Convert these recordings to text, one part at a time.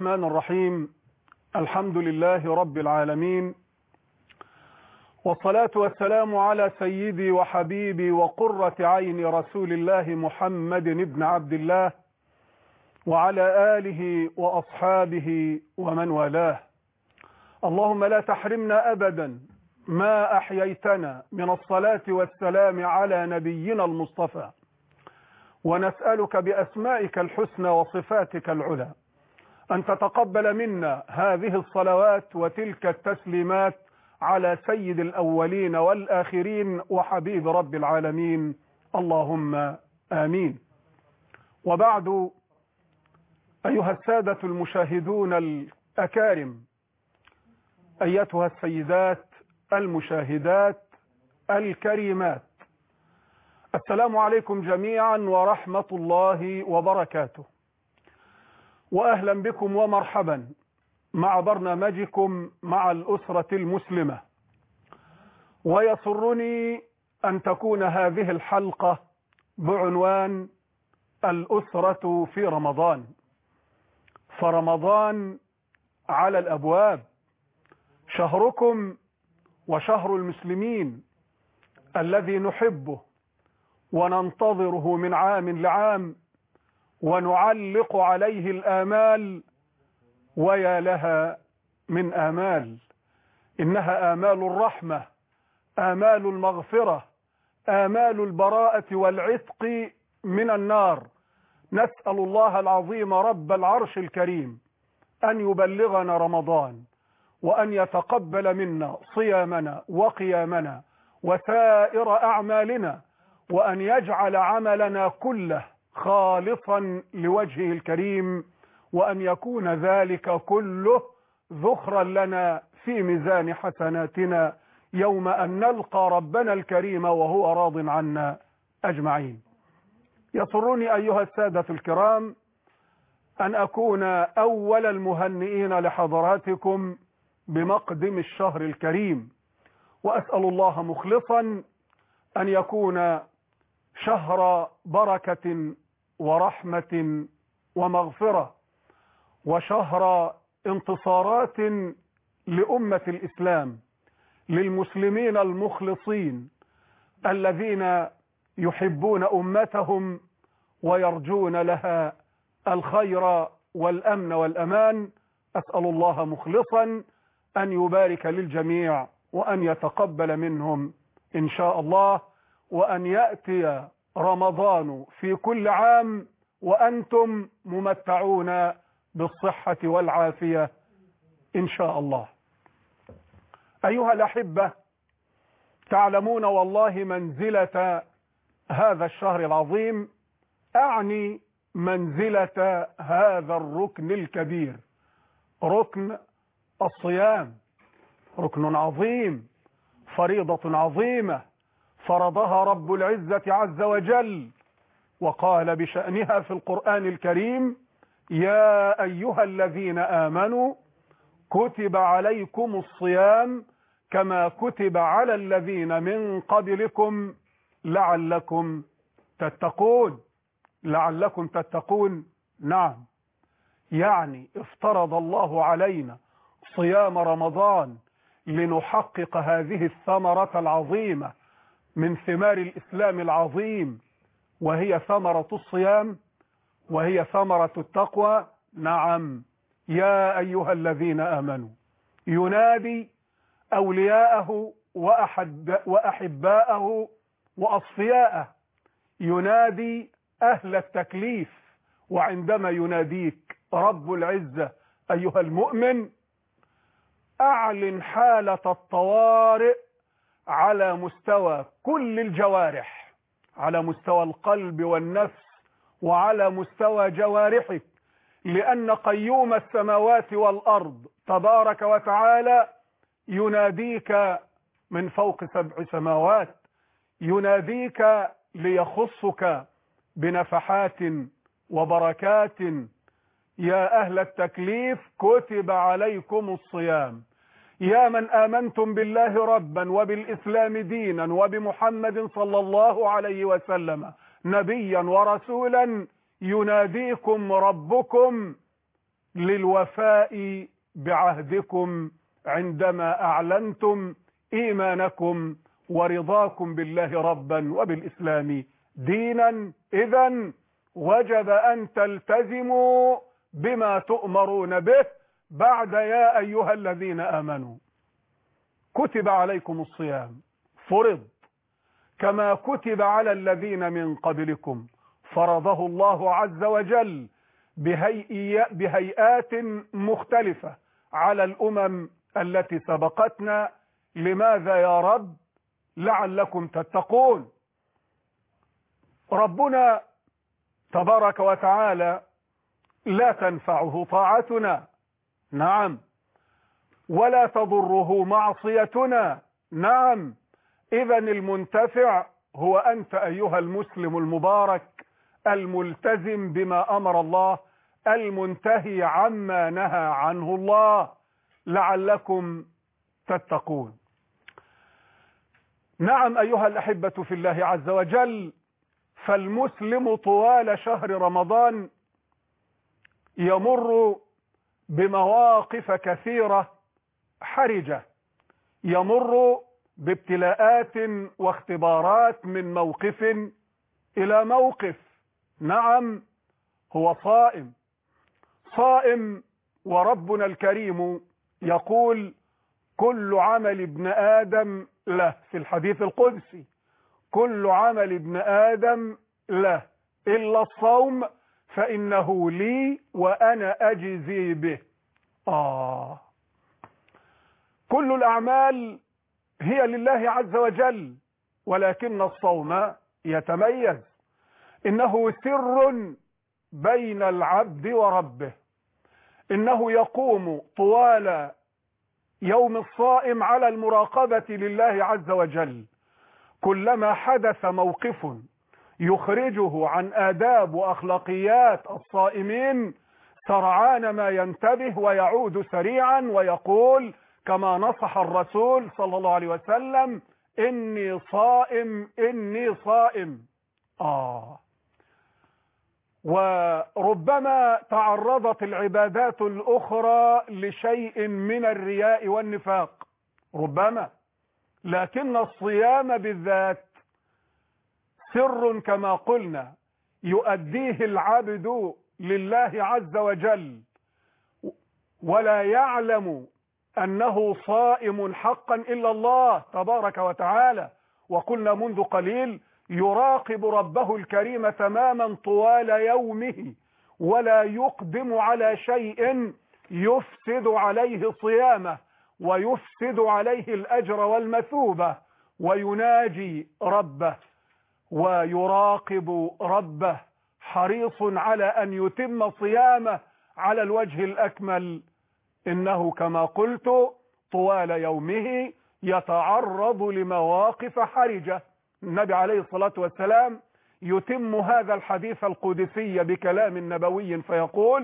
الرحمن الرحيم. الحمد لله رب العالمين، والصلاة والسلام على سيدي وحبيبي وقرة عين رسول الله محمد بن عبد الله وعلى آله وأصحابه ومن والاه. اللهم لا تحرمنا أبدا ما أحييتنا من الصلاة والسلام على نبينا المصطفى، ونسألك بأسمائك الحسنى وصفاتك العلى أن تتقبل منا هذه الصلوات وتلك التسليمات على سيد الأولين والآخرين وحبيب رب العالمين، اللهم آمين. وبعد، أيها السادة المشاهدون الأكارم، أيتها السيدات المشاهدات الكريمات، السلام عليكم جميعا ورحمة الله وبركاته، وأهلا بكم ومرحبا مع برنامجكم مع الأسرة المسلمة. ويسرني أن تكون هذه الحلقة بعنوان الأسرة في رمضان، فرمضان على الأبواب، شهركم وشهر المسلمين الذي نحبه وننتظره من عام لعام ونعلق عليه الآمال، ويا لها من آمال، إنها آمال الرحمة، آمال المغفرة، آمال البراءة والعتق من النار. نسأل الله العظيم رب العرش الكريم أن يبلغنا رمضان، وأن يتقبل منا صيامنا وقيامنا وسائر أعمالنا، وأن يجعل عملنا كله خالصا لوجهه الكريم، وأن يكون ذلك كله ذخرا لنا في ميزان حسناتنا يوم أن نلقى ربنا الكريم وهو راض عنا أجمعين. يسرني أيها السادة الكرام أن أكون أول المهنئين لحضراتكم بمقدم الشهر الكريم، وأسأل الله مخلصا أن يكون شهر بركة ورحمة ومغفرة، وشهر انتصارات لأمة الإسلام، للمسلمين المخلصين الذين يحبون أمتهم ويرجون لها الخير والأمن والأمان. أسأل الله مخلصا أن يبارك للجميع وأن يتقبل منهم إن شاء الله، وأن يأتي رمضان في كل عام وأنتم ممتعون بالصحة والعافية إن شاء الله. أيها الأحبة، تعلمون والله منزلة هذا الشهر العظيم، أعني منزلة هذا الركن الكبير، ركن الصيام، ركن عظيم، فريضة عظيمة فرضها رب العزة عز وجل، وقال بشأنها في القرآن الكريم: يا أيها الذين آمنوا كتب عليكم الصيام كما كتب على الذين من قبلكم لعلكم تتقون. لعلكم تتقون، نعم، يعني افترض الله علينا صيام رمضان لنحقق هذه الثمرة العظيمة من ثمار الإسلام العظيم، وهي ثمرة الصيام، وهي ثمرة التقوى. نعم، يا أيها الذين آمنوا، ينادي أولياءه وأحباءه وأصفياءه، ينادي أهل التكليف. وعندما يناديك رب العزة أيها المؤمن، أعلن حالة الطوارئ على مستوى كل الجوارح، على مستوى القلب والنفس وعلى مستوى جوارحك، لأن قيوم السماوات والأرض تبارك وتعالى يناديك من فوق 7 سماوات، يناديك ليخصك بنفحات وبركات. يا أهل التكليف كتب عليكم الصيام، يا من آمنتم بالله ربا وبالإسلام دينا وبمحمد صلى الله عليه وسلم نبيا ورسولا، يناديكم ربكم للوفاء بعهدكم عندما أعلنتم إيمانكم ورضاكم بالله ربا وبالإسلام دينا. إذن وجب أن تلتزموا بما تؤمرون به بعد يا أيها الذين آمنوا كتب عليكم الصيام فرض كما كتب على الذين من قبلكم فرضه الله عز وجل بهيئات مختلفة على الأمم التي سبقتنا. لماذا يا رب؟ لعلكم تتقون. ربنا تبارك وتعالى لا تنفعه طاعتنا، نعم، ولا تضره معصيتنا، نعم. إذن المنتفع هو أنت أيها المسلم المبارك الملتزم بما أمر الله، المنتهي عما نهى عنه الله، لعلكم تتقون. نعم أيها الأحبة في الله عز وجل، فالمسلم طوال شهر رمضان يمر بمواقف كثيرة حرجة، يمر بابتلاءات واختبارات من موقف إلى موقف. نعم هو صائم وربنا الكريم يقول كل عمل ابن آدم له، في الحديث القدسي كل عمل ابن آدم له إلا الصوم فإنه لي وأنا أجزي به. كل الأعمال هي لله عز وجل، ولكن الصوم يتميز، إنه سر بين العبد وربه، إنه يقوم طوال يوم الصائم على المراقبة لله عز وجل. كلما حدث موقف يخرجه عن آداب وأخلاقيات الصائمين سرعان ما ينتبه ويعود سريعا ويقول كما نصح الرسول صلى الله عليه وسلم إني صائم إني صائم. وربما تعرضت العبادات الأخرى لشيء من الرياء والنفاق، ربما، لكن الصيام بالذات سر كما قلنا يؤديه العبد لله عز وجل، ولا يعلم أنه صائم حقا إلا الله تبارك وتعالى. وقلنا منذ قليل يراقب ربه الكريم تماما طوال يومه، ولا يقدم على شيء يفسد عليه صيامه ويفسد عليه الأجر والمثوبة، ويناجي ربه ويراقب ربه، حريص على أن يتم صيامه على الوجه الأكمل. إنه كما قلت طوال يومه يتعرض لمواقف حرجة. النبي عليه الصلاة والسلام يتم هذا الحديث القدسي بكلام نبوي فيقول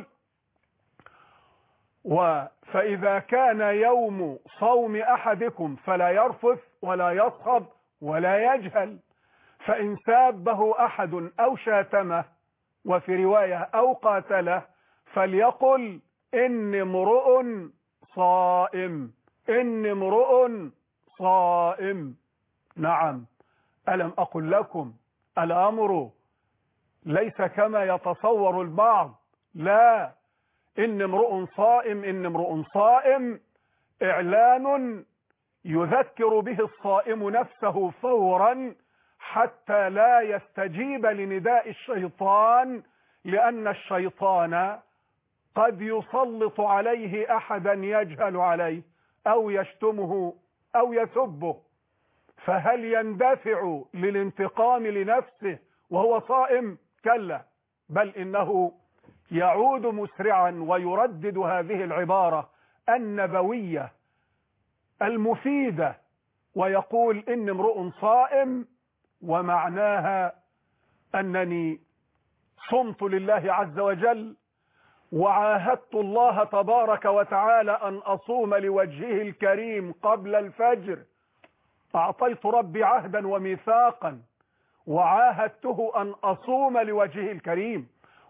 فإذا كان يوم صوم أحدكم فلا يرفث ولا يصخب ولا يجهل، فإن سابه أحد أو شاتمه وفي رواية أو قاتله فليقل إني امرؤ صائم، إني امرؤ صائم. نعم، ألم أقل لكم الأمر ليس كما يتصور البعض، لا، إن امرؤ صائم إن امرؤ صائم إعلان يذكر به الصائم نفسه فورا حتى لا يستجيب لنداء الشيطان، لأن الشيطان قد يسلط عليه أحدا يجهل عليه أو يشتمه أو يسبه، فهل يندفع للانتقام لنفسه وهو صائم؟ كلا، بل إنه يعود مسرعا ويردد هذه العبارة النبوية المفيدة ويقول إن امرؤ صائم، ومعناها أنني صمت لله عز وجل وعاهدت الله تبارك وتعالى أن أصوم لوجهه الكريم قبل الفجر، أعطيت ربي عهدا وميثاقا وعاهدته أن أصوم لوجهه الكريم،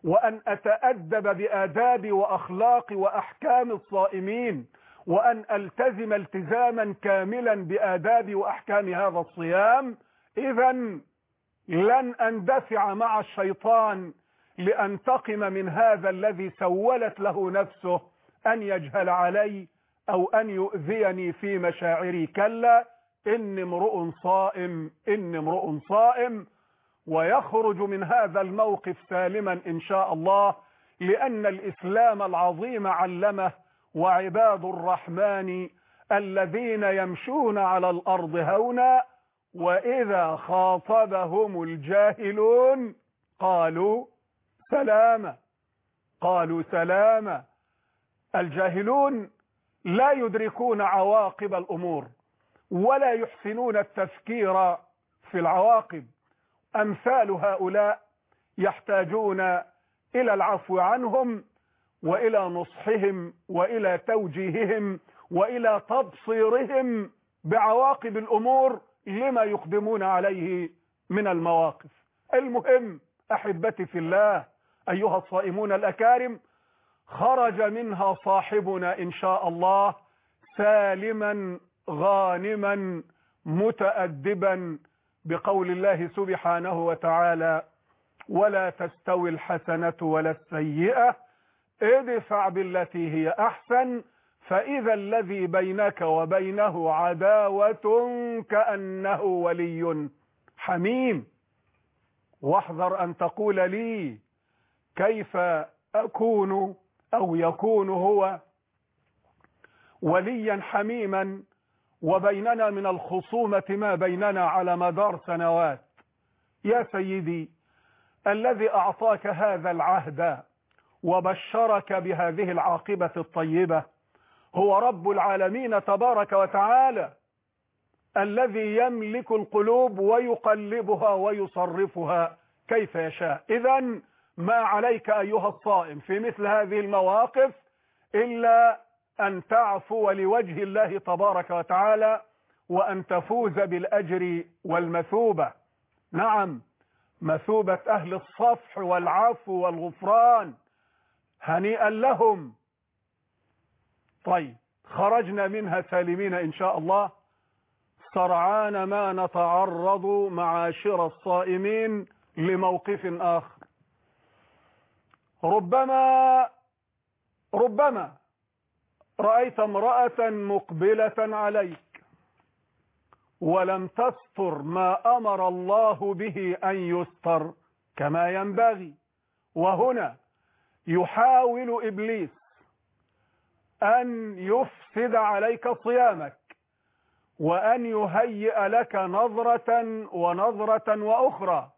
وأن أتأدب بآداب وأخلاق وأحكام الصائمين، وأن ألتزم التزاما كاملا بآداب وأحكام هذا الصيام، إذا لن أندفع مع الشيطان لأنتقم من هذا الذي سولت له نفسه أن يجهل علي أو أن يؤذيني في مشاعري. كلا، إني امرؤ صائم، إني امرؤ صائم. ويخرج من هذا الموقف سالما إن شاء الله، لأن الإسلام العظيم علمه: وعباد الرحمن الذين يمشون على الأرض هونا وإذا خاطبهم الجاهلون قالوا سلاما. قالوا سلاما. الجاهلون لا يدركون عواقب الأمور ولا يحسنون التفكير في العواقب. أمثال هؤلاء يحتاجون إلى العفو عنهم وإلى نصحهم وإلى توجيههم وإلى تبصيرهم بعواقب الأمور لما يقدمون عليه من المواقف. المهم أحبتي في الله أيها الصائمون الأكارم، خرج منها صاحبنا إن شاء الله سالما غانما متأدبا بقول الله سبحانه وتعالى: ولا تستوي الحسنة ولا السيئة ادفع بالتي هي أحسن فإذا الذي بينك وبينه عداوة كأنه ولي حميم. واحذر أن تقول لي كيف أكون أو يكون هو وليا حميما وبيننا من الخصومة ما بيننا على مدار سنوات. يا سيدي، الذي أعطاك هذا العهد وبشرك بهذه العاقبة الطيبة هو رب العالمين تبارك وتعالى، الذي يملك القلوب ويقلبها ويصرفها كيف يشاء. إذن ما عليك أيها الصائم في مثل هذه المواقف إلا أن تعفو لوجه الله تبارك وتعالى وأن تفوز بالأجر والمثوبة. نعم، مثوبة أهل الصفح والعفو والغفران، هنيئا لهم. طيب، خرجنا منها سالمين إن شاء الله. سرعان ما نتعرض معاشر الصائمين لموقف آخر. ربما رأيت امرأة مقبلة عليك ولم تستر ما أمر الله به أن يستر كما ينبغي، وهنا يحاول إبليس أن يفسد عليك صيامك وأن يهيئ لك نظرة ونظرة وأخرى.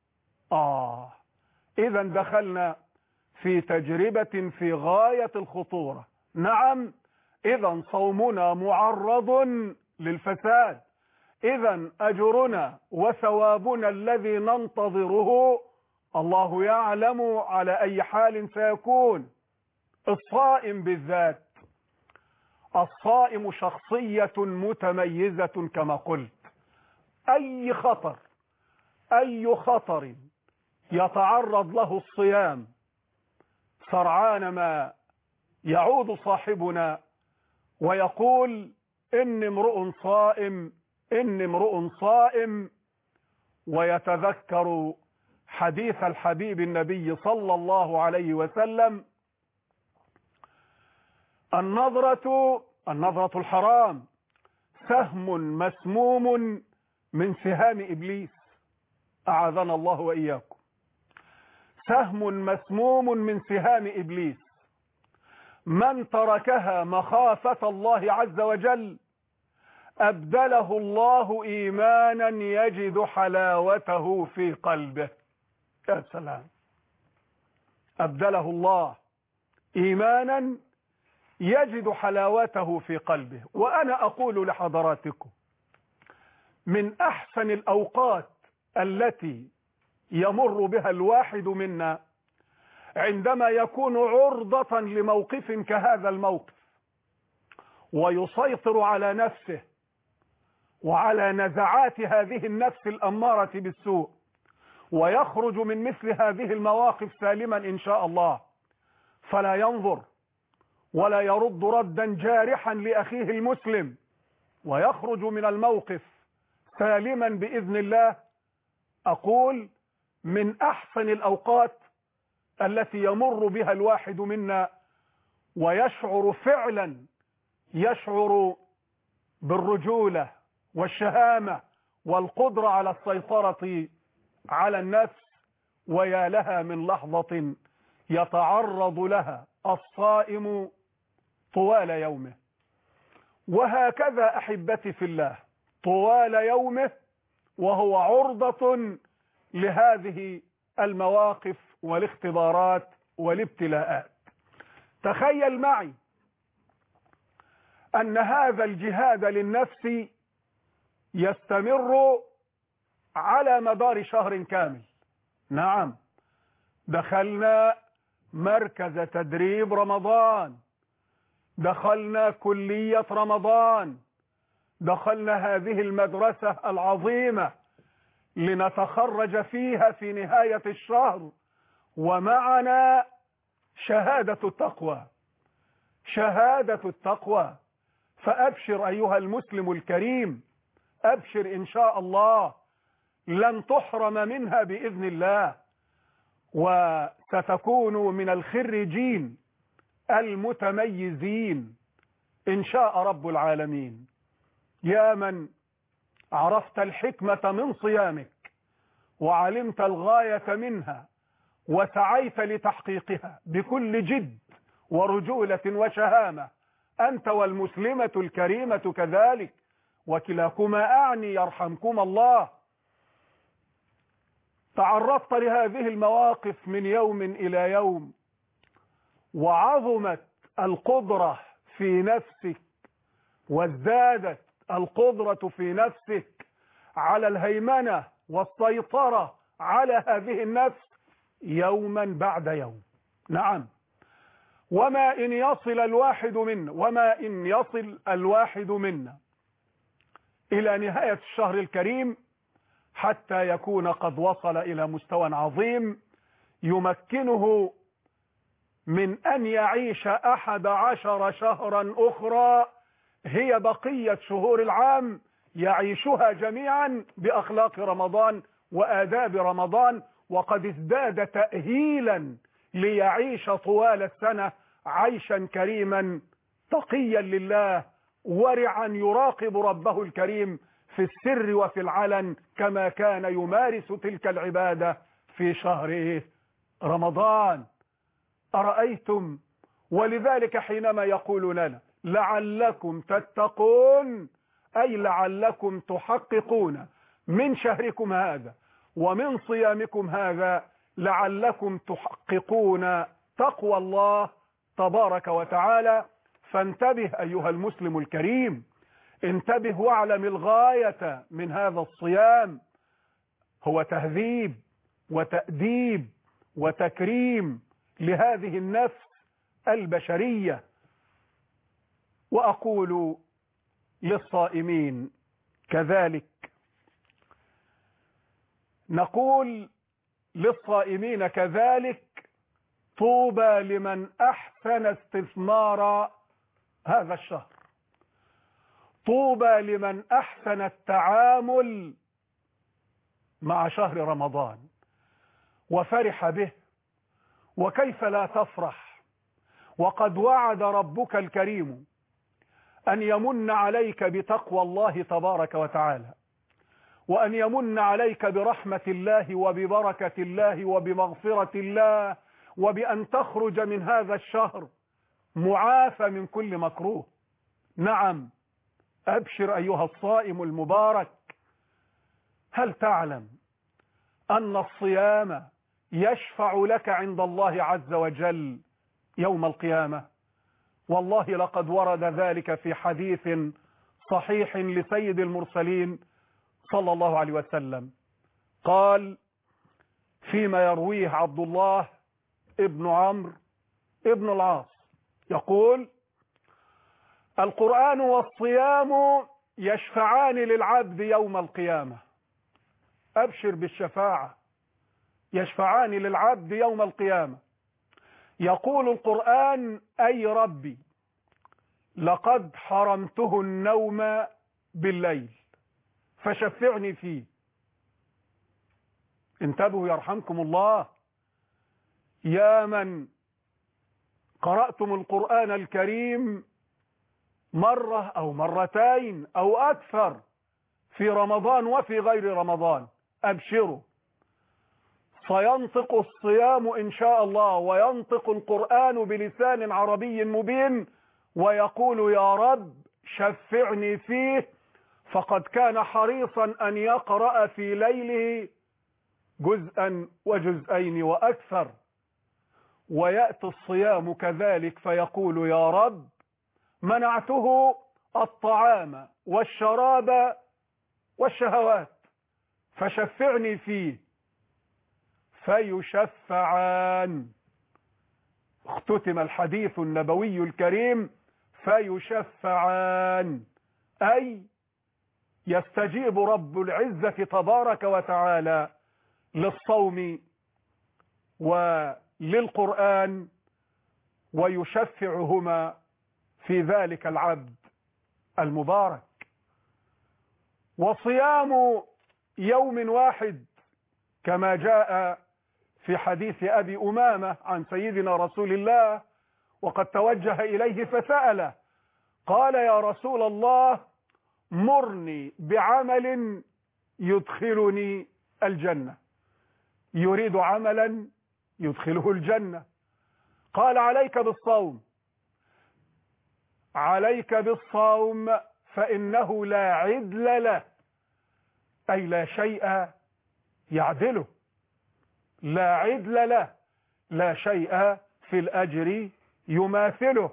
إذا دخلنا في تجربة في غاية الخطورة. نعم، إذا صومنا معرض للفساد. إذا أجرنا وثوابنا الذي ننتظره الله يعلم على أي حال سيكون. الصائم بالذات، الصائم شخصية متميزة كما قلت. أي خطر يتعرض له الصيام سرعان ما يعود صاحبنا ويقول: إني امرؤ صائم، إني امرؤ صائم، ويتذكر حديث الحبيب النبي صلى الله عليه وسلم: النظرة الحرام سهم مسموم من سهام إبليس، أعاذنا الله وإياكم. سهم مسموم من سهام إبليس، من تركها مخافة الله عز وجل أبدله الله إيمانا يجد حلاوته في قلبه. يا سلام، أبدله الله إيمانا يجد حلاوته في قلبه. وأنا أقول لحضراتكم، من أحسن الأوقات التي يمر بها الواحد منا عندما يكون عرضة لموقف كهذا الموقف ويسيطر على نفسه وعلى نزعات هذه النفس الأمارة بالسوء ويخرج من مثل هذه المواقف سالما إن شاء الله، فلا ينظر ولا يرد ردا جارحا لأخيه المسلم، ويخرج من الموقف سالما بإذن الله، أقول من أحسن الأوقات التي يمر بها الواحد منا ويشعر فعلا، يشعر بالرجولة والشهامة والقدرة على السيطرة على النفس. ويا لها من لحظة يتعرض لها الصائم طوال يومه. وهكذا أحبتي في الله طوال يومه وهو عرضة لهذه المواقف والاختبارات والابتلاءات. تخيل معي أن هذا الجهاد للنفس يستمر على مدار شهر كامل. نعم، دخلنا مركز تدريب رمضان، دخلنا كلية رمضان، دخلنا هذه المدرسة العظيمة لنتخرج فيها في نهاية الشهر، ومعنا شهادة التقوى، شهادة التقوى. فأبشر أيها المسلم الكريم، أبشر إن شاء الله لن تحرم منها بإذن الله، وستكون من الخريجين المتميزين إن شاء رب العالمين. يا من عرفت الحكمة من صيامك وعلمت الغاية منها وسعيت لتحقيقها بكل جد ورجولة وشهامة، أنت والمسلمة الكريمة كذلك، وكلاكما أعني يرحمكم الله. تعرضت لهذه المواقف من يوم إلى يوم، وعظمت القدرة في نفسك وازدادت القدرة في نفسك على الهيمنة والسيطرة على هذه النفس يوما بعد يوم. نعم، وما إن يصل الواحد منا إلى نهاية الشهر الكريم حتى يكون قد وصل إلى مستوى عظيم يمكنه من أن يعيش 11 شهرا أخرى هي بقية شهور العام، يعيشها جميعا بأخلاق رمضان وآداب رمضان، وقد ازداد تأهيلا ليعيش طوال السنة عيشا كريما تقيا لله، ورعا يراقب ربه الكريم في السر وفي العلن كما كان يمارس تلك العبادة في شهر رمضان. أرأيتم؟ ولذلك حينما يقول لنا لعلكم تتقون، أي لعلكم تحققون من شهركم هذا ومن صيامكم هذا، لعلكم تحققون تقوى الله تبارك وتعالى. فانتبه أيها المسلم الكريم، انتبه واعلم الغاية من هذا الصيام هو تهذيب وتأديب وتكريم لهذه النفس البشرية. وأقول للصائمين كذلك، نقول للصائمين كذلك طوبى لمن أحسن استثمار هذا الشهر، طوبى لمن أحسن التعامل مع شهر رمضان وفرح به. وكيف لا تفرح وقد وعد ربك الكريم أن يمن عليك بتقوى الله تبارك وتعالى، وأن يمن عليك برحمة الله وببركة الله وبمغفرة الله، وبأن تخرج من هذا الشهر معافى من كل مكروه. نعم، أبشر أيها الصائم المبارك. هل تعلم أن الصيام يشفع لك عند الله عز وجل يوم القيامة؟ والله لقد ورد ذلك في حديث صحيح لسيد المرسلين صلى الله عليه وسلم، قال فيما يرويه عبد الله ابن عمرو ابن العاص، يقول القرآن والصيام يشفعان للعبد يوم القيامة. أبشر بالشفاعة يشفعان للعبد يوم القيامة. يقول القرآن: أي ربي لقد حرمته النوم بالليل فشفعني فيه. انتبهوا يرحمكم الله، يا من قرأتم القرآن الكريم مرة أو مرتين أو أكثر في رمضان وفي غير رمضان، أبشروا، سينطق الصيام إن شاء الله، وينطق القرآن بلسان عربي مبين، ويقول: يا رب شفعني فيه، فقد كان حريصا أن يقرأ في ليله جزءا وجزئين وأكثر. ويأتي الصيام كذلك فيقول: يا رب منعته الطعام والشراب والشهوات فشفعني فيه، فيشفعان. اختتم الحديث النبوي الكريم: فيشفعان، أي يستجيب رب العزة تبارك وتعالى للصوم وللقرآن، ويشفعهما في ذلك العبد المبارك. وصيام يوم واحد كما جاء في حديث أبي أمامة عن سيدنا رسول الله، وقد توجه إليه فسأله، قال: يا رسول الله، مرني بعمل يدخلني الجنة. يريد عملا يدخله الجنة. قال: عليك بالصوم، عليك بالصوم فإنه لا عدل له، أي لا شيء يعدله، لا عدل له، لا شيء في الأجر يماثله.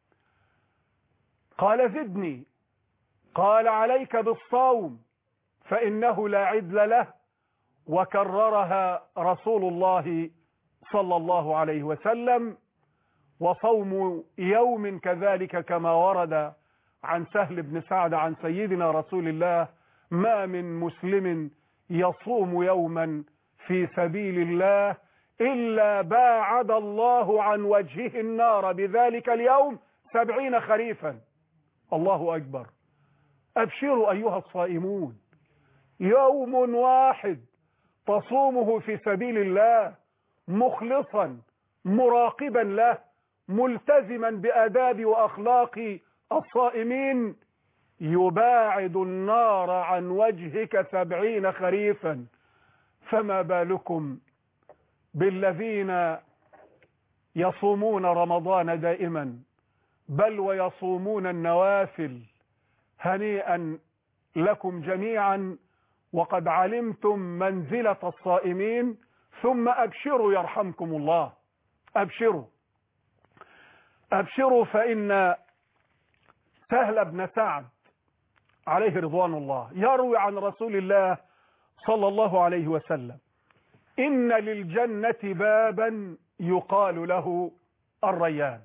قال: زدني. قال: عليك بالصوم فإنه لا عدل له، وكررها رسول الله صلى الله عليه وسلم. وصوم يوم كذلك كما ورد عن سهل بن سعد عن سيدنا رسول الله: ما من مسلم يصوم يوما في سبيل الله إلا باعد الله عن وجهه النار بذلك اليوم 70 خريفا. الله أكبر. أبشروا أيها الصائمون، يوم واحد تصومه في سبيل الله مخلصا مراقبا له ملتزما بآداب وأخلاق الصائمين، يباعد النار عن وجهك 70 خريفا. فما بالكم بالذين يصومون رمضان دائما، بل ويصومون النوافل. هنيئا لكم جميعا، وقد علمتم منزلة الصائمين. ثم أبشروا يرحمكم الله، أبشروا أبشروا، فإن سهل بن سعد عليه رضوان الله يروي عن رسول الله صلى الله عليه وسلم: إن للجنة بابا يقال له الريان،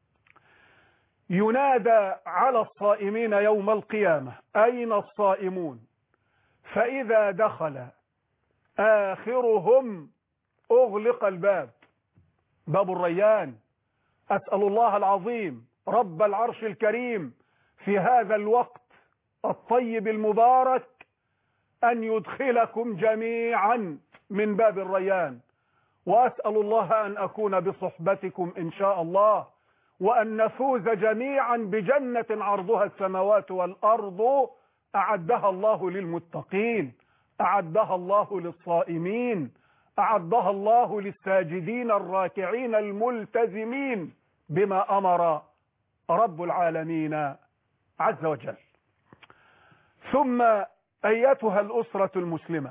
ينادى على الصائمين يوم القيامة: أين الصائمون؟ فإذا دخل آخرهم أغلق الباب، باب الريان. أسأل الله العظيم رب العرش الكريم في هذا الوقت الطيب المبارك أن يدخلكم جميعا من باب الريان، وأسأل الله أن أكون بصحبتكم إن شاء الله، وأن نفوز جميعا بجنة عرضها السماوات والأرض أعدها الله للمتقين، أعدها الله للصائمين، أعدها الله للساجدين الراكعين الملتزمين بما أمر رب العالمين عز وجل. ثم أيتها الأسرة المسلمة،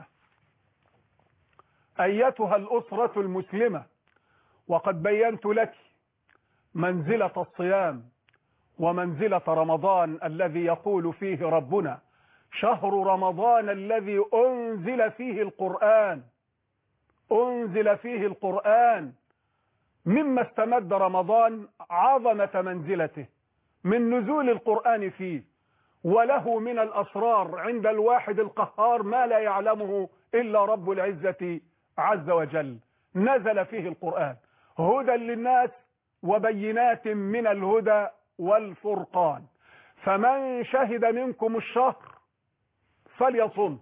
أيتها الأسرة المسلمة، وقد بينت لك منزلة الصيام ومنزلة رمضان الذي يقول فيه ربنا: شهر رمضان الذي أنزل فيه القرآن، أنزل فيه القرآن. مما استمد رمضان عظمة منزلته من نزول القرآن فيه، وله من الأسرار عند الواحد القهار ما لا يعلمه إلا رب العزة عز وجل نزل فيه القرآن هدى للناس وبينات من الهدى والفرقان. فمن شهد منكم الشهر فليصم.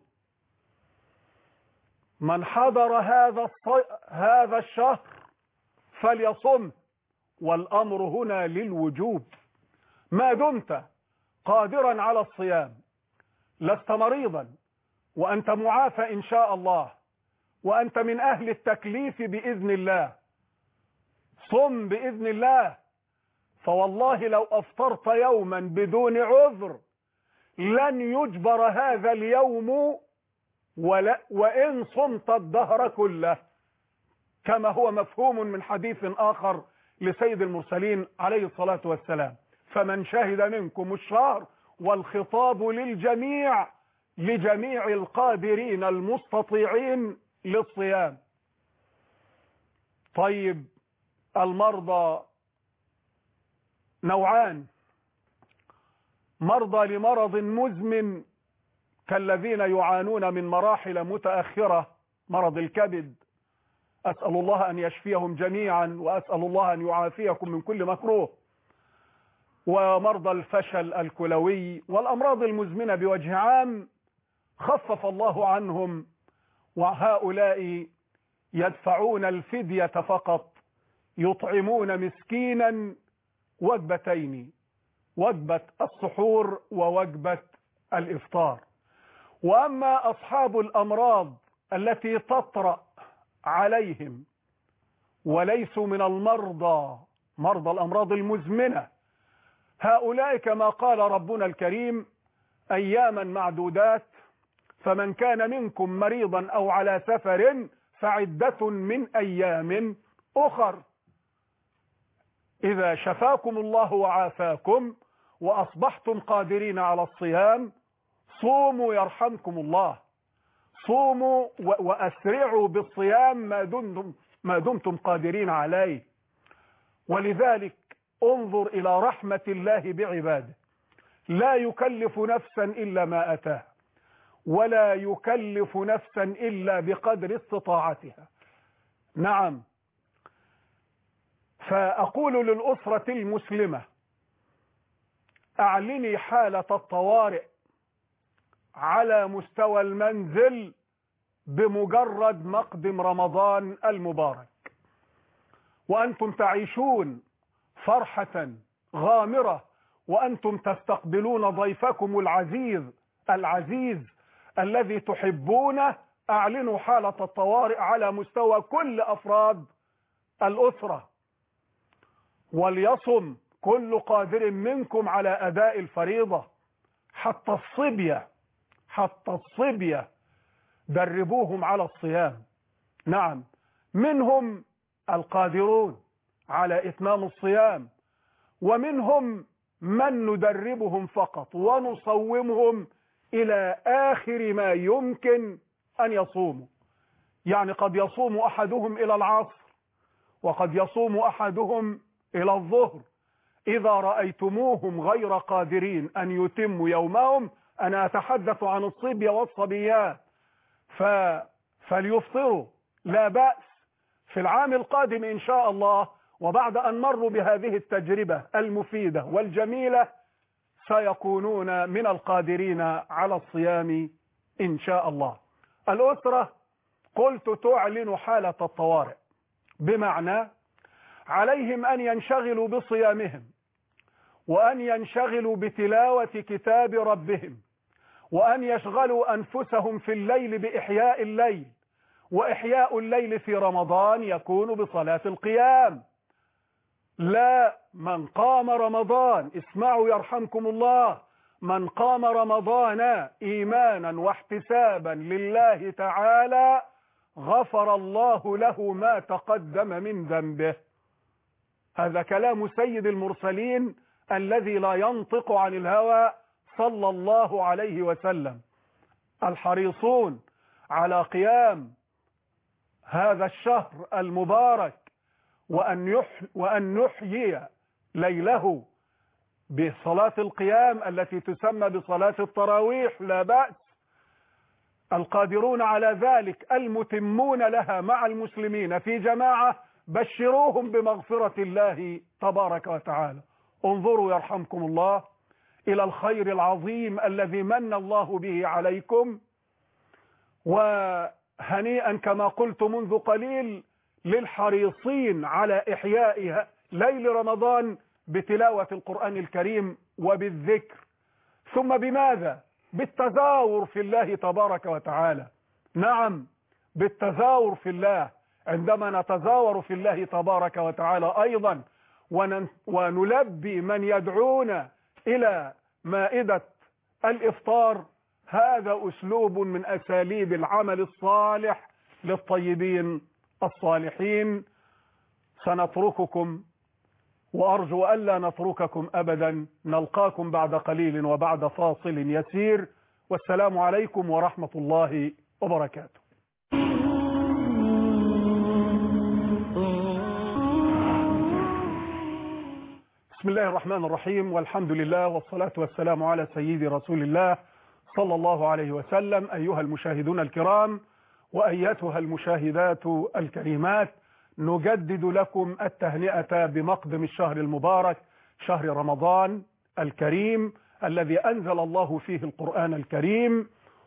من حضر هذا الشهر فليصم، والأمر هنا للوجوب. ما دمت قادرا على الصيام، لست مريضا، وأنت معافى إن شاء الله، وأنت من أهل التكليف بإذن الله، صم بإذن الله. فوالله لو أفطرت يوما بدون عذر لن يجبر هذا اليوم وإن صمت الدهر كله، كما هو مفهوم من حديث آخر لسيد المرسلين عليه الصلاة والسلام: فمن شهد منكم الشهر، والخطاب للجميع، لجميع القادرين المستطيعين للصيام. طيب، المرضى نوعان: مرضى لمرض مزمن كالذين يعانون من مراحل متأخرة، مرض الكبد، أسأل الله أن يشفيهم جميعا، وأسأل الله أن يعافيكم من كل مكروه، ومرضى الفشل الكلوي والأمراض المزمنة بوجه عام، خفف الله عنهم، وهؤلاء يدفعون الفدية فقط، يطعمون مسكينا وجبتين، وجبة السحور ووجبة الإفطار. وأما أصحاب الأمراض التي تطرأ عليهم وليسوا من المرضى، مرضى الأمراض المزمنة، هؤلاء كما قال ربنا الكريم: أياما معدودات، فمن كان منكم مريضا أو على سفر فعدة من أيام أخر. إذا شفاكم الله وعافاكم وأصبحتم قادرين على الصيام، صوموا يرحمكم الله، صوموا وأسرعوا بالصيام ما دمتم قادرين عليه. ولذلك انظر إلى رحمة الله بعباده، لا يكلف نفسا إلا ما أتاه، ولا يكلف نفسا إلا بقدر استطاعتها. نعم، فأقول للأسرة المسلمة: أعلني حالة الطوارئ على مستوى المنزل بمجرد مقدم رمضان المبارك، وأنتم تعيشون فرحة غامرة، وأنتم تستقبلون ضيفكم العزيز الذي تحبونه. أعلنوا حالة الطوارئ على مستوى كل أفراد الأسرة، وليصم كل قادر منكم على أداء الفريضة. حتى الصبية دربوهم على الصيام. نعم، منهم القادرون على إتمام الصيام، ومنهم من ندربهم فقط ونصومهم إلى آخر ما يمكن أن يصوموا. يعني قد يصوم أحدهم إلى العصر، وقد يصوم أحدهم إلى الظهر. إذا رأيتموهم غير قادرين أن يتموا يومهم، أنا أتحدث عن الصبية والصبيات، فليفطروا، لا بأس. في العام القادم إن شاء الله، وبعد أن مروا بهذه التجربة المفيدة والجميلة، سيكونون من القادرين على الصيام إن شاء الله. الأسرة قلت تعلن حالة الطوارئ، بمعنى عليهم أن ينشغلوا بصيامهم، وأن ينشغلوا بتلاوة كتاب ربهم، وأن يشغلوا أنفسهم في الليل بإحياء الليل. وإحياء الليل في رمضان يكون بصلاة القيام. لا، من قام رمضان، اسمعوا يرحمكم الله، من قام رمضان إيمانا واحتسابا لله تعالى غفر الله له ما تقدم من ذنبه. هذا كلام سيد المرسلين الذي لا ينطق عن الهوى صلى الله عليه وسلم. الحريصون على قيام هذا الشهر المبارك وأن نحيي ليله بصلاة القيام التي تسمى بصلاة التراويح، لا بأس. القادرون على ذلك المتمون لها مع المسلمين في جماعة بشروهم بمغفرة الله تبارك وتعالى. انظروا يرحمكم الله إلى الخير العظيم الذي من الله به عليكم، وهنيئا كما قلت منذ قليل للحريصين على إحياء ليل رمضان بتلاوة القرآن الكريم وبالذكر. ثم بماذا؟ بالتزاور في الله تبارك وتعالى. نعم، بالتزاور في الله. عندما نتزاور في الله تبارك وتعالى أيضا ونلبي من يدعونا إلى مائدة الإفطار، هذا أسلوب من أساليب العمل الصالح للطيبين الصالحين. سنترككم وأرجو ألا نترككم أبدا، نلقاكم بعد قليل وبعد فاصل يسير، والسلام عليكم ورحمة الله وبركاته. بسم الله الرحمن الرحيم، والحمد لله والصلاة والسلام على سيد رسول الله صلى الله عليه وسلم. أيها المشاهدون الكرام وأيتها المشاهدات الكريمات، نجدد لكم التهنئة بمقدم الشهر المبارك، شهر رمضان الكريم الذي أنزل الله فيه القرآن الكريم،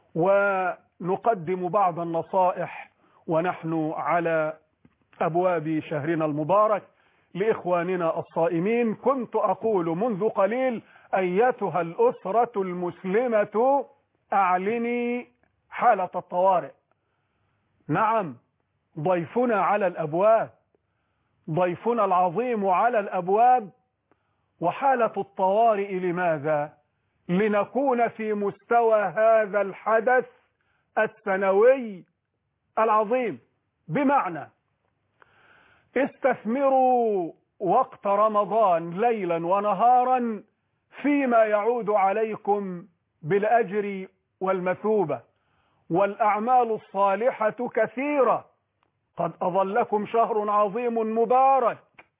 ونقدم بعض النصائح ونحن على أبواب شهرنا المبارك لإخواننا الصائمين. كنت أقول منذ قليل: أيتها الأسرة المسلمة أعلني حالة الطوارئ. نعم، ضيفنا على الأبواب، ضيفنا العظيم على الأبواب. وحالة الطوارئ لماذا؟ لنكون في مستوى هذا الحدث السنوي العظيم. بمعنى استثمروا وقت رمضان ليلا ونهارا فيما يعود عليكم بالأجر والمثوبة، والأعمال الصالحة كثيرة. قد أظلكم شهر عظيم مبارك،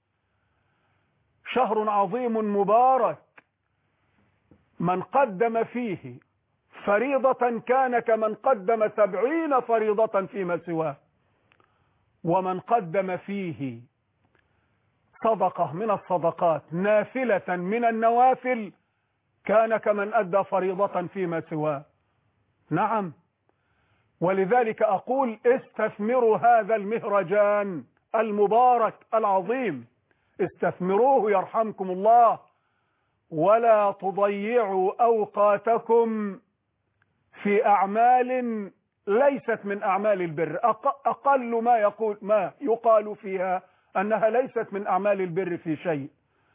شهر عظيم مبارك، من قدم فيه فريضة كان كمن قدم 70 فريضة فيما سواه، ومن قدم فيه صدقة من الصدقات نافلة من النوافل كان كمن أدى فريضة فيما سواه. نعم، ولذلك أقول: استثمروا هذا المهرجان المبارك العظيم، استثمروه يرحمكم الله، ولا تضيعوا أوقاتكم في أعمال ليست من أعمال البر. أقل ما يقال فيها أنها ليست من أعمال البر في شيء.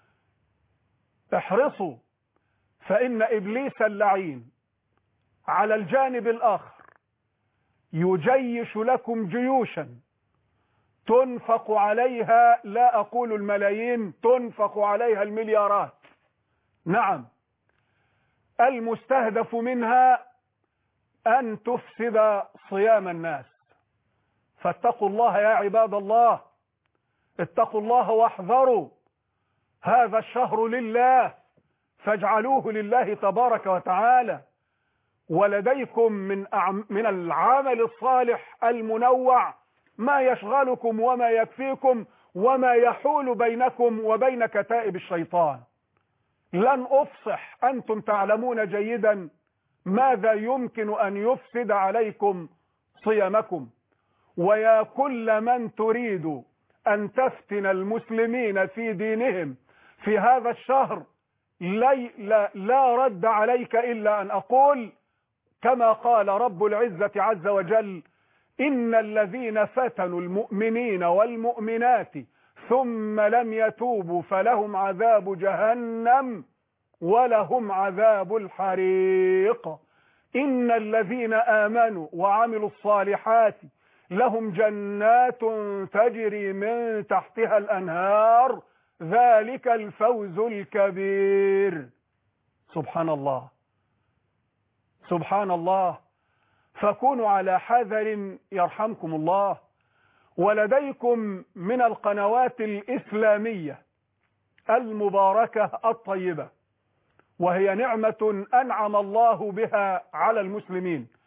احرصوا، فإن إبليس اللعين على الجانب الآخر يجيش لكم جيوشا تنفق عليها، لا أقول الملايين، تنفق عليها المليارات. نعم، المستهدف منها أن تفسد صيام الناس. فاتقوا الله يا عباد الله، اتقوا الله واحذروا. هذا الشهر لله، فاجعلوه لله تبارك وتعالى. ولديكم من العمل الصالح المنوع ما يشغلكم وما يكفيكم وما يحول بينكم وبين كتائب الشيطان. لن أفصح، أنتم تعلمون جيدا ماذا يمكن أن يفسد عليكم صيامكم. ويا كل من تريد أن تفتن المسلمين في دينهم في هذا الشهر، لا رد عليك إلا أن أقول كما قال رب العزة عز وجل: إن الذين فتنوا المؤمنين والمؤمنات ثم لم يتوبوا فلهم عذاب جهنم ولهم عذاب الحريق. إن الذين آمنوا وعملوا الصالحات لهم جنات تجري من تحتها الأنهار، ذلك الفوز الكبير. سبحان الله، سبحان الله. فكونوا على حذر يرحمكم الله. ولديكم من القنوات الإسلامية المباركة الطيبة، وهي نعمة أنعم الله بها على المسلمين،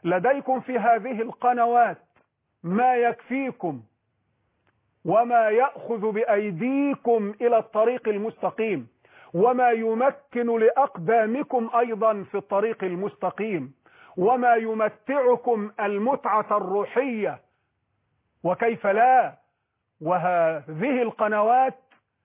لديكم في هذه القنوات ما يكفيكم وما يأخذ بأيديكم إلى الطريق المستقيم، وما يمكن لأقدامكم أيضا في الطريق المستقيم، وما يمتعكم المتعة الروحية، وكيف لا. وهذه القنوات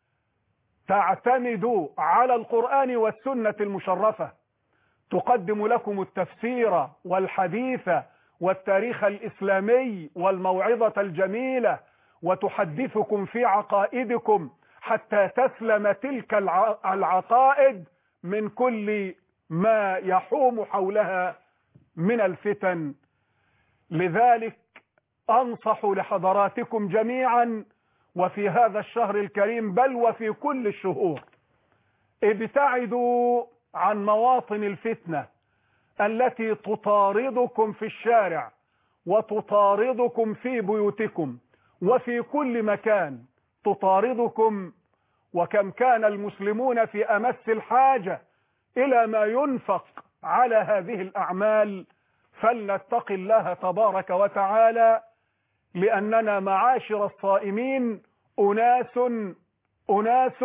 تعتمد على القرآن والسنة المشرفة، تقدم لكم التفسير والحديث والتاريخ الإسلامي والموعظة الجميلة، وتحدثكم في عقائدكم حتى تسلم تلك العقائد من كل ما يحوم حولها من الفتن. لذلك أنصح لحضراتكم جميعا وفي هذا الشهر الكريم بل وفي كل الشهور، ابتعدوا عن مواطن الفتنة التي تطاردكم في الشارع وتطاردكم في بيوتكم وفي كل مكان تطاردكم. وكم كان المسلمون في أمس الحاجة إلى ما ينفق على هذه الأعمال، فلنتق الله تبارك وتعالى، لأننا معاشر الصائمين أناس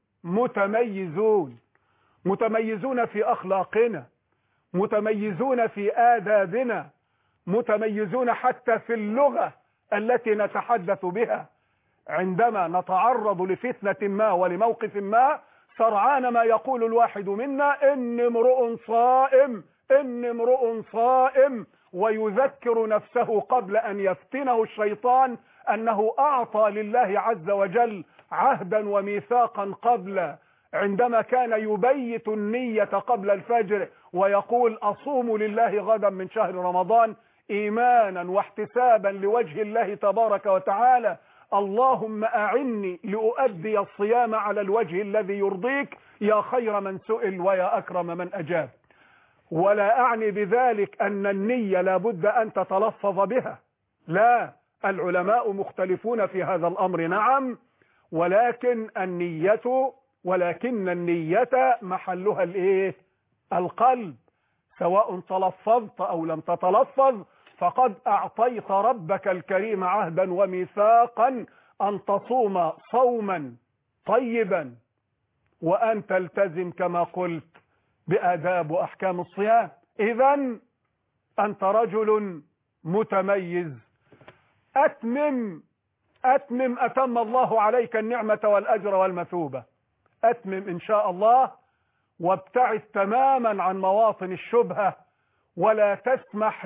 متميزون في أخلاقنا، متميزون في آدابنا، متميزون حتى في اللغة التي نتحدث بها. عندما نتعرض لفتنة ما ولموقف ما، سرعان ما يقول الواحد منا إن امرؤ صائم، إن امرؤ صائم، ويذكر نفسه قبل أن يفتنه الشيطان أنه أعطى لله عز وجل عهدا وميثاقا قبل، عندما كان يبيت النية قبل الفجر ويقول أصوم لله غدا من شهر رمضان إيمانا واحتسابا لوجه الله تبارك وتعالى، اللهم أعني لأؤدي الصيام على الوجه الذي يرضيك يا خير من سئل ويا أكرم من أجاب. ولا أعني بذلك أن النية لابد أن تتلفظ بها، لا، العلماء مختلفون في هذا الأمر نعم، ولكن النية محلها الايه؟ القلب، سواء تلفظت أو لم تتلفظ فقد أعطيت ربك الكريم عهدا وميثاقا أن تصوم صوما طيبا وأن تلتزم كما قلت بآداب وأحكام الصيام. إذن أنت رجل متميز، أتمم الله عليك النعمة والأجر والمثوبة، أتمم إن شاء الله، وابتعد تماما عن مواطن الشبهة، ولا تسمح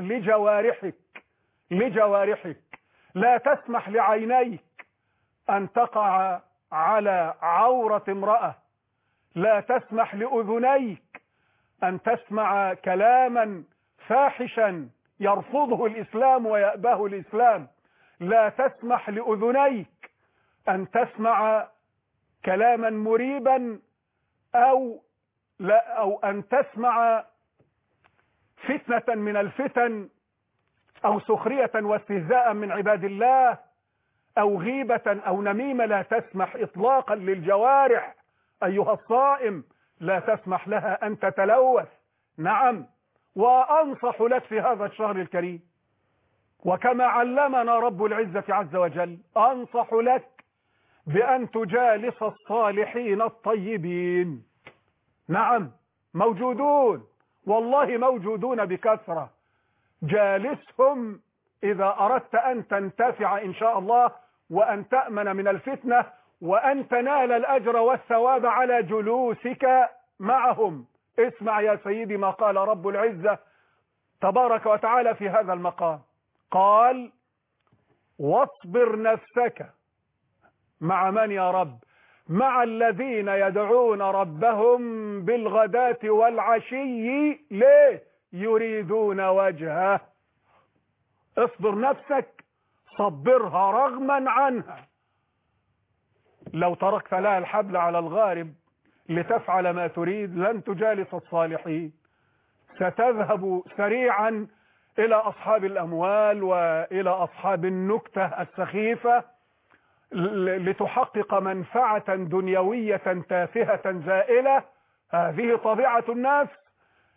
لجوارحك، لا تسمح لعينيك أن تقع على عورة امرأة، لا تسمح لأذنيك أن تسمع كلاما فاحشا يرفضه الإسلام ويأباه الإسلام، لا تسمح لأذنيك أن تسمع كلاما مريبا أو أن تسمع فتنة من الفتن أو سخرية واستهزاء من عباد الله أو غيبة أو نميمة، لا تسمح إطلاقا للجوارح أيها الصائم، لا تسمح لها أن تتلوث. نعم، وأنصح لك في هذا الشهر الكريم وكما علمنا رب العزة عز وجل، أنصح لك بأن تجالس الصالحين الطيبين. نعم، موجودون، والله موجودون بكثرة، جالسهم إذا أردت أن تنتفع إن شاء الله وأن تأمن من الفتنة وأن تنال الأجر والثواب على جلوسك معهم. اسمع يا سيدي ما قال رب العزة تبارك وتعالى في هذا المقام، قال واصبر نفسك مع من يا رب؟ مع الذين يدعون ربهم بالغداة والعشي ليه؟ يريدون وجهه. اصبر نفسك، صبرها رغما عنها. لو تركت لها الحبل على الغارب لتفعل ما تريد لن تجالس الصالحين، ستذهب سريعا إلى أصحاب الأموال وإلى أصحاب النكتة السخيفة لتحقق منفعة دنيوية تافهة زائلة. هذه طبيعة النفس،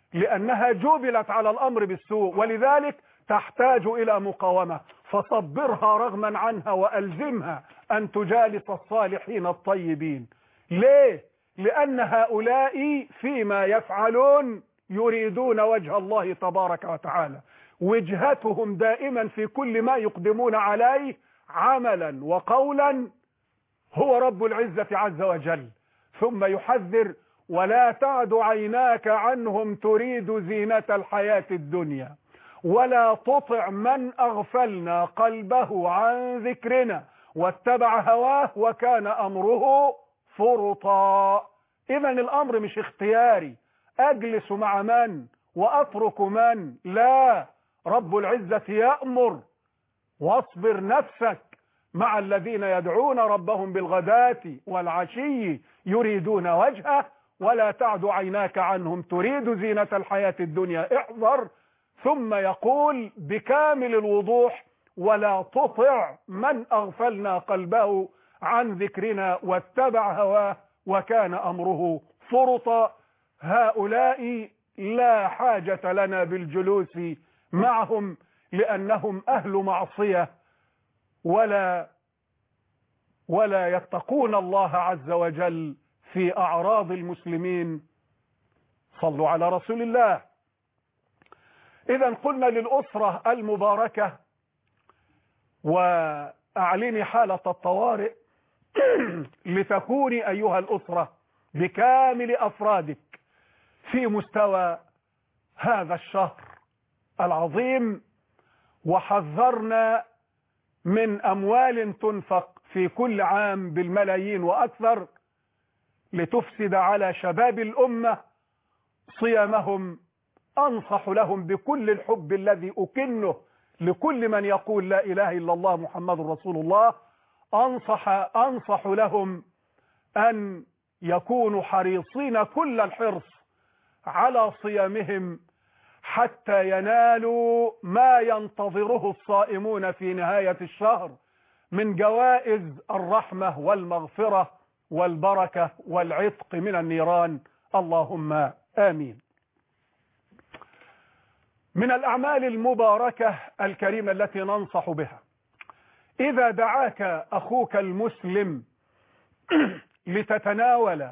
لأنها جبلت على الأمر بالسوء، ولذلك تحتاج إلى مقاومة. فصبرها رغما عنها وألزمها أن تجالس الصالحين الطيبين. ليه؟ لأن هؤلاء فيما يفعلون يريدون وجه الله تبارك وتعالى، وجهتهم دائما في كل ما يقدمون عليه عملا وقولا هو رب العزة عز وجل. ثم يحذر: ولا تعد عيناك عنهم تريد زينة الحياة الدنيا ولا تطع من أغفلنا قلبه عن ذكرنا واتبع هواه وكان أمره فرطا. إذن الأمر مش اختياري، أجلس مع من وأترك من؟ لا، رب العزة يأمر: واصبر نفسك مع الذين يدعون ربهم بالغداة والعشي يريدون وجهه ولا تعد عيناك عنهم تريد زينة الحياة الدنيا، احذر. ثم يقول بكامل الوضوح: ولا تطع من أغفلنا قلبه عن ذكرنا واتبع هواه وكان أمره فرطا. هؤلاء لا حاجة لنا بالجلوس معهم لأنهم أهل معصية ولا يتقون الله عز وجل في أعراض المسلمين. صلوا على رسول الله. إذا قلنا للأسرة المباركة: وأعلني حالة الطوارئ لتكوني أيها الأسرة بكامل أفرادك في مستوى هذا الشهر العظيم. وحذرنا من أموال تنفق في كل عام بالملايين وأكثر لتفسد على شباب الأمة صيامهم. أنصح لهم بكل الحب الذي أكنه لكل من يقول لا إله إلا الله محمد رسول الله، أنصح لهم أن يكونوا حريصين كل الحرص على صيامهم حتى ينالوا ما ينتظره الصائمون في نهاية الشهر من جوائز الرحمة والمغفرة والبركة والعتق من النيران. اللهم آمين. من الأعمال المباركة الكريمة التي ننصح بها: إذا دعاك أخوك المسلم لتتناول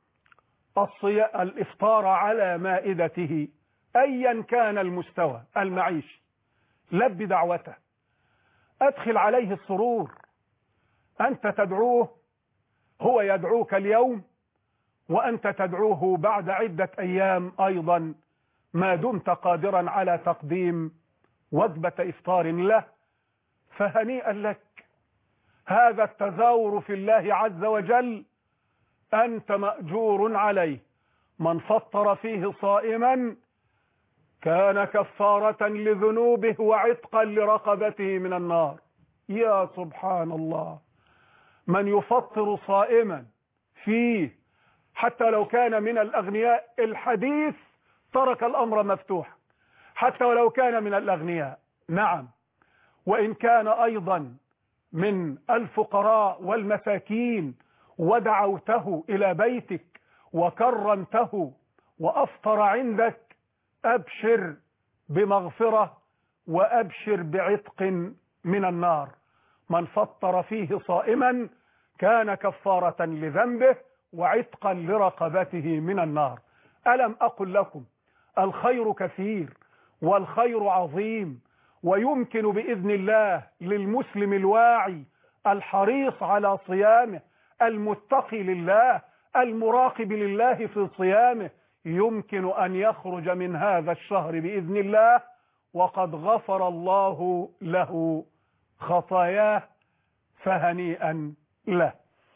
الإفطار على مائدته أيا كان المستوى المعيشي، لب دعوته، أدخل عليه السرور. أنت تدعوه، هو يدعوك اليوم، وأنت تدعوه بعد عدة أيام أيضا، ما دمت قادرا على تقديم وجبة إفطار له. فهنيئا لك، هذا التزاور في الله عز وجل أنت مأجور عليه. من فطر فيه صائما كان كفارة لذنوبه وعتقا لرقبته من النار. يا سبحان الله، من يفطر صائما فيه حتى لو كان من الأغنياء، الحديث ترك الأمر مفتوحا، حتى ولو كان من الأغنياء، نعم، وإن كان أيضا من الفقراء والمساكين، ودعوته إلى بيتك وكرمته وأفطر عندك، أبشر بمغفرة وأبشر بعتق من النار. من فطر فيه صائما كان كفارة لذنبه وعتقا لرقبته من النار. ألم أقل لكم الخير كثير والخير عظيم، ويمكن بإذن الله للمسلم الواعي الحريص على صيامه المتقي لله المراقب لله في صيامه، يمكن أن يخرج من هذا الشهر بإذن الله وقد غفر الله له خطاياه، فهنيئا له.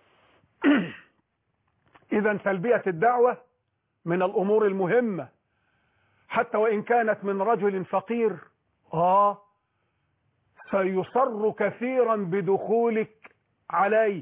إذا تلبية الدعوة من الأمور المهمة، حتى وإن كانت من رجل فقير سيصر كثيرا بدخولك عليه.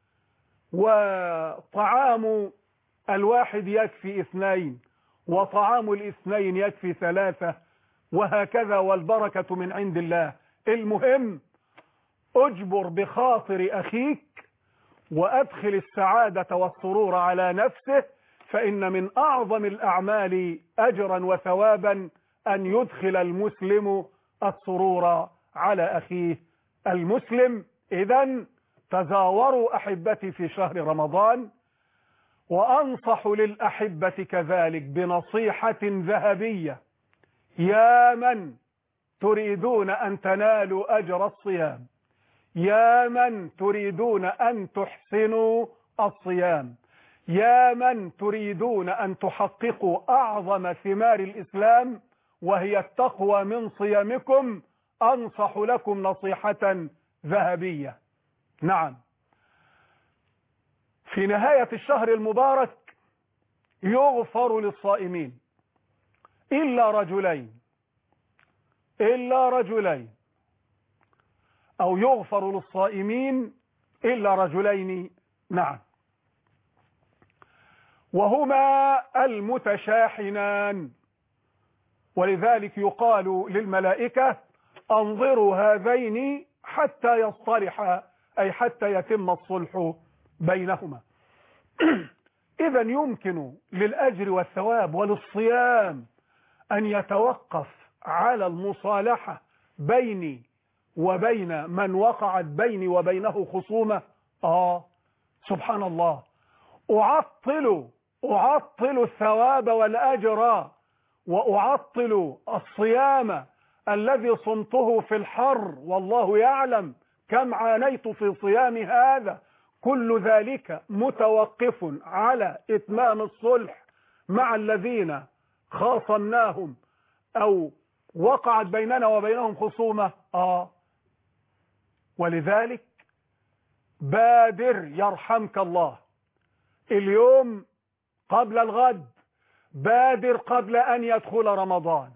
وطعام الواحد يكفي اثنين، وطعام الاثنين يكفي ثلاثة، وهكذا، والبركة من عند الله. المهم اجبر بخاطر أخيك وأدخل السعادة والسرور على نفسه فإن من أعظم الأعمال أجرا وثوابا أن يدخل المسلم السرور على أخيه المسلم. إذن تزاوروا أحبتي في شهر رمضان، وأنصح للأحبة كذلك بنصيحة ذهبية: يا من تريدون أن تنالوا أجر الصيام، يا من تريدون أن تحسنوا الصيام، يا من تريدون أن تحققوا أعظم ثمار الإسلام وهي التقوى من صيامكم، أنصح لكم نصيحة ذهبية. نعم، في نهاية الشهر المبارك يغفر للصائمين إلا رجلين، أو يغفر للصائمين إلا رجلين. نعم، وهما المتشاحنان، ولذلك يقال للملائكة: أنظروا هذين حتى يصطلحا، أي حتى يتم الصلح بينهما. إذا يمكن للأجر والثواب وللصيام أن يتوقف على المصالحة بيني وبين من وقعت بيني وبينه خصومة. سبحان الله، أعطل الثواب والأجر، وأعطل الصيام الذي صمته في الحر، والله يعلم كم عانيت في صيام هذا. كل ذلك متوقف على إتمام الصلح مع الذين خاصمناهم أو وقعت بيننا وبينهم خصومة. ولذلك بادر يرحمك الله، اليوم قبل الغد، بادر قبل أن يدخل رمضان،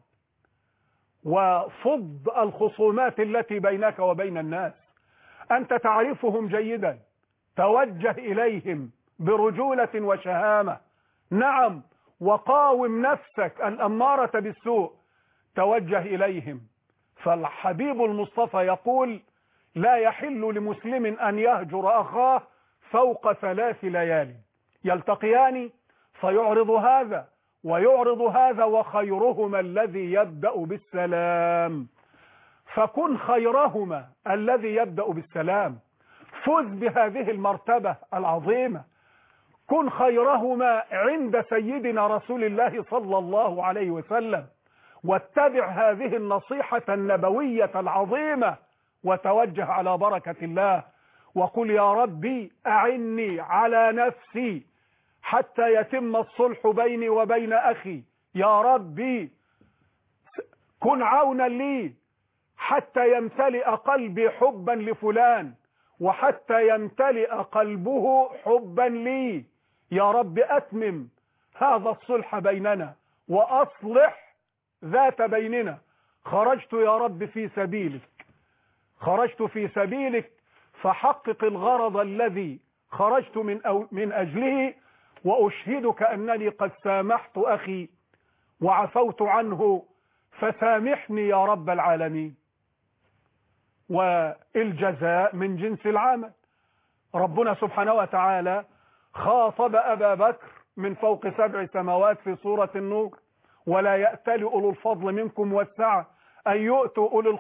وفض الخصومات التي بينك وبين الناس. أنت تعرفهم جيدا، توجه إليهم برجولة وشهامة. نعم، وقاوم نفسك الأمارة بالسوء، توجه إليهم. فالحبيب المصطفى يقول: لا يحل لمسلم أن يهجر أخاه فوق 3 ليال، يلتقيان فيعرض هذا ويعرض هذا، وخيرهما الذي يبدأ بالسلام. فكن خيرهما الذي يبدأ بالسلام، فز بهذه المرتبة العظيمة. كن خيرهما عند سيدنا رسول الله صلى الله عليه وسلم، واتبع هذه النصيحة النبوية العظيمة، وتوجه على بركة الله، وقل: يا ربي أعني على نفسي حتى يتم الصلح بيني وبين أخي، يا ربي كن عونا لي حتى يمتلئ قلبي حبا لفلان، وحتى يمتلئ قلبه حبا لي، يا رب أتمم هذا الصلح بيننا وأصلح ذات بيننا. خرجت يا رب في سبيلك، خرجت في سبيلك، فحقق الغرض الذي خرجت من أجله، وأشهدك أنني قد سامحت أخي وعفوت عنه، فسامحني يا رب العالمين. والجزاء من جنس العمل. ربنا سبحانه وتعالى خاطب أبا بكر من فوق 7 سماوات في سورة النور: ولا يأتل أولو الفضل منكم والسعة أن يؤتوا أولي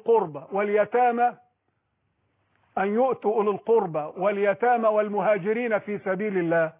القربى واليتامى والمهاجرين في سبيل الله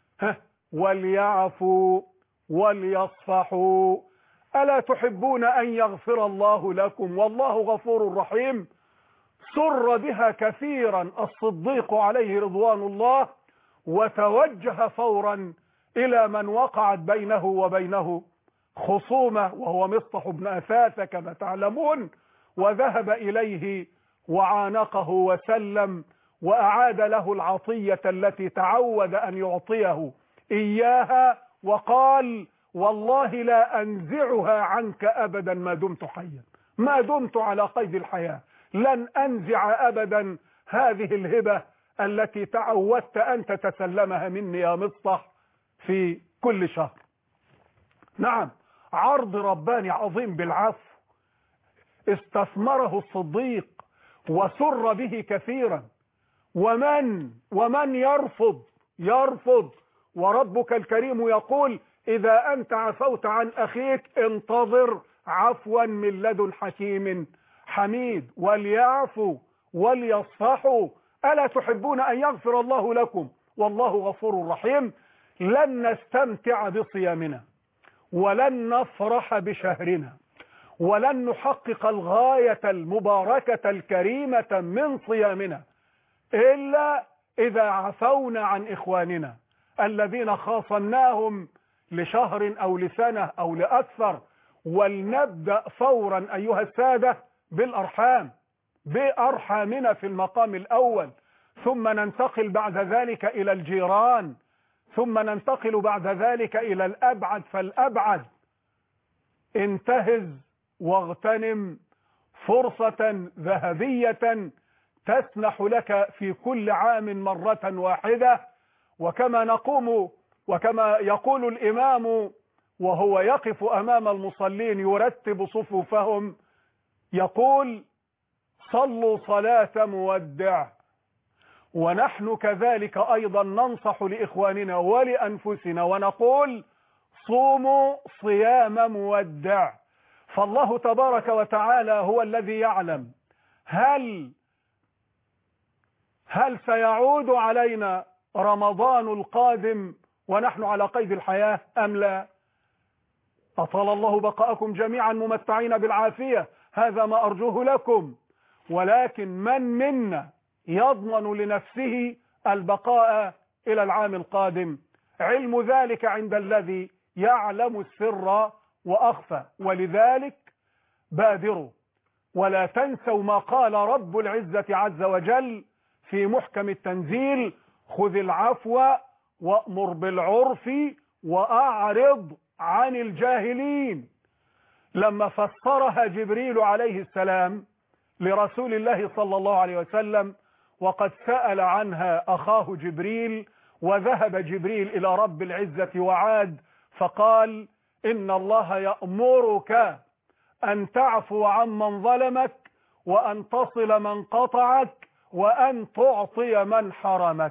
وليعفوا وليصفحوا ألا تحبون أن يغفر الله لكم والله غفور رحيم. سر بها كثيرا الصديق عليه رضوان الله، وتوجه فورا إلى من وقعت بينه وبينه خصومة، وهو مصطح بن أثاث كما تعلمون، وذهب إليه وعانقه وسلم، وأعاد له العطية التي تعود أن يعطيه إياها، وقال: والله لا أنزعها عنك أبدا ما دمت حيا، ما دمت على قيد الحياة لن أنزع أبدا هذه الهبة التي تعودت أن تتسلمها مني يا مصطح في كل شهر. نعم، عرض رباني عظيم بالعفو استثمره الصديق وسر به كثيرا. ومن يرفض وربك الكريم يقول إذا أنت عفوت عن أخيك انتظر عفوا من لدن حكيم حميد. وليعفوا وليصفحوا ألا تحبون أن يغفر الله لكم والله غفور رحيم. لن نستمتع بصيامنا ولن نفرح بشهرنا ولن نحقق الغاية المباركة الكريمة من صيامنا إلا إذا عفونا عن إخواننا الذين خاصمناهم لشهر أو لسنة أو لأكثر. ولنبدأ فورا أيها السادة بأرحامنا في المقام الأول، ثم ننتقل بعد ذلك إلى الجيران، ثم ننتقل بعد ذلك إلى الأبعد فالأبعد. انتهز واغتنم فرصة ذهبية تسنح لك في كل عام مرة واحدة. وكما يقول الإمام وهو يقف أمام المصلين يرتب صفوفهم يقول صلوا صلاة مودع. ونحن كذلك أيضا ننصح لإخواننا ولأنفسنا ونقول صوموا صيام مودع. فالله تبارك وتعالى هو الذي يعلم هل سيعود علينا رمضان القادم ونحن على قيد الحياة أم لا. أطال الله بقاءكم جميعا ممتعين بالعافية، هذا ما أرجوه لكم. ولكن من منا يضمن لنفسه البقاء إلى العام القادم؟ علم ذلك عند الذي يعلم السر وأخفى. ولذلك بادروا ولا تنسوا ما قال رب العزة عز وجل في محكم التنزيل خذ العفو وأمر بالعرف وأعرض عن الجاهلين. لما فسرها جبريل عليه السلام لرسول الله صلى الله عليه وسلم وقد سأل عنها أخاه جبريل وذهب جبريل إلى رب العزة وعاد فقال إن الله يأمرك أن تعفو عمن ظلمك وأن تصل من قطعك وأن تعطي من حرمك.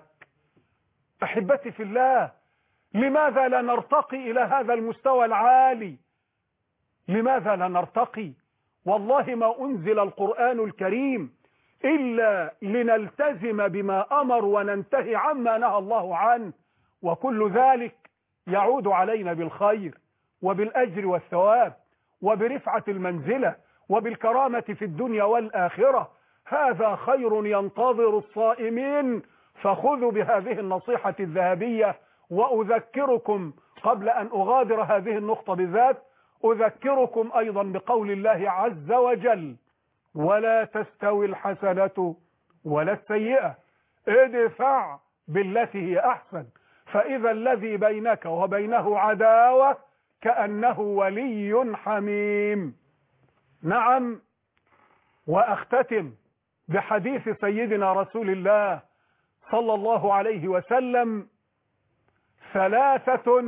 أحبتي في الله، لماذا لا نرتقي إلى هذا المستوى العالي؟ لماذا لا نرتقي؟ والله ما أنزل القرآن الكريم إلا لنلتزم بما أمر وننتهي عما نهى الله عنه، وكل ذلك يعود علينا بالخير وبالأجر والثواب وبرفعة المنزلة وبالكرامة في الدنيا والآخرة. هذا خير ينتظر الصائمين، فخذوا بهذه النصيحة الذهبية. وأذكركم قبل أن أغادر هذه النقطة بالذات أذكركم أيضا بقول الله عز وجل ولا تستوي الحسنة ولا السيئة ادفع بالتي هي أحسن فإذا الذي بينك وبينه عداوة كأنه ولي حميم. نعم. وأختتم بحديث سيدنا رسول الله صلى الله عليه وسلم ثلاثة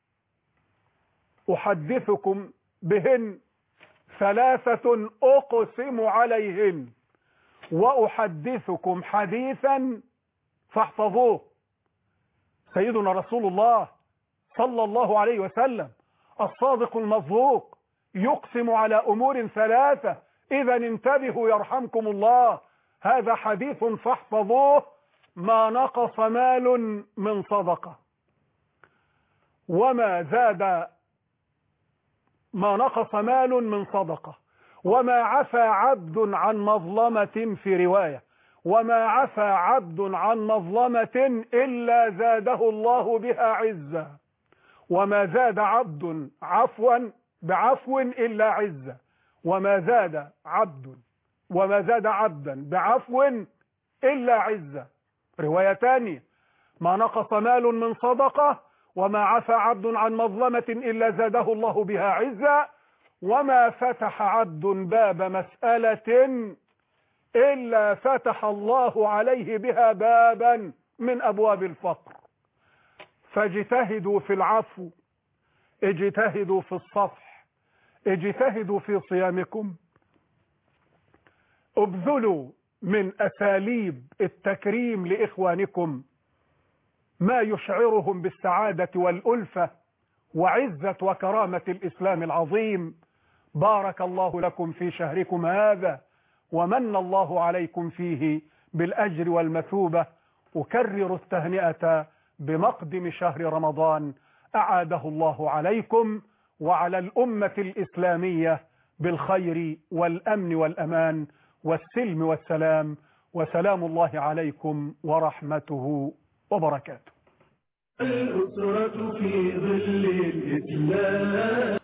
أحدثكم بهن، ثلاثة أقسم عليهن وأحدثكم حديثا فاحفظوه. سيدنا رسول الله صلى الله عليه وسلم الصادق المصدوق يقسم على أمور ثلاثة، إذا انتبهوا يرحمكم الله. هذا حديث فاحفظوه. ما نقص مال من صدقة وما زاد، ما نقص مال من صدقة وما عفى عبد عن مظلمة، في رواية وما عفى عبد عن مظلمة إلا زاده الله بها عزة، وما زاد عبد بعفو إلا عزة، وما زاد عبدا بعفو إلا عزة. رواية ثانية ما نقص مال من صدقة وما عفى عبد عن مظلمة إلا زاده الله بها عزة، وما فتح عبد باب مسألة إلا فتح الله عليه بها بابا من أبواب الفقر. فاجتهدوا في العفو، اجتهدوا في الصفح، اجتهدوا في صيامكم، ابذلوا من أساليب التكريم لإخوانكم. ما يشعرهم بالسعادة والألفة وعزة وكرامة الإسلام العظيم. بارك الله لكم في شهركم هذا ومن الله عليكم فيه بالأجر والمثوبة. أكرر التهنئة بمقدم شهر رمضان أعاده الله عليكم وعلى الأمة الإسلامية بالخير والأمن والأمان والسلم والسلام، وسلام الله عليكم ورحمته وبركاته. الأسرة في ظل الإسلام.